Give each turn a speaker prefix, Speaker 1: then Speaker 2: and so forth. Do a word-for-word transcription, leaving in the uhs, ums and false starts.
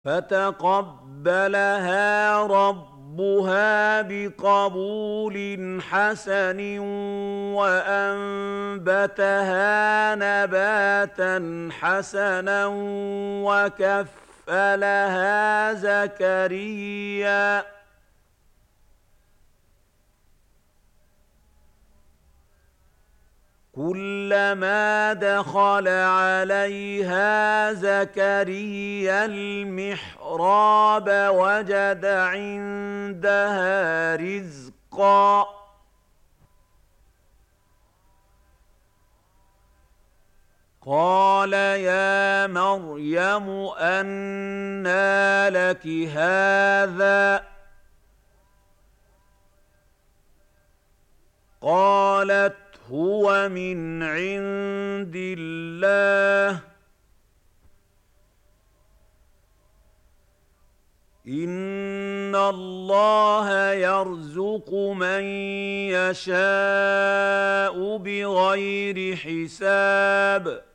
Speaker 1: فَتَقَبَّلَهَا رَبُّهَا بِقَبُولٍ حَسَنٍ وَأَنبَتَهَا نَبَاتًا حَسَنًا وَكَفَّلَهَا زَكَرِيَّا ۖ كُلَّمَا دَخَلَ عَلَيْهَا زَكَرِيَّا الْمِحْرَابَ وَجَدَ عِندَهَا رِزْقًا ۖ قَالَ يَا مَرْيَمُ أَنَّىٰ لَكِ هَٰذَا ۖ قَالَتْ هُوَ مِنْ عِندِ اللَّهِ ۖ إِنَّ اللَّهَ يَرْزُقُ مَن يَشَاءُ بِغَيْرِ حِسَابٍ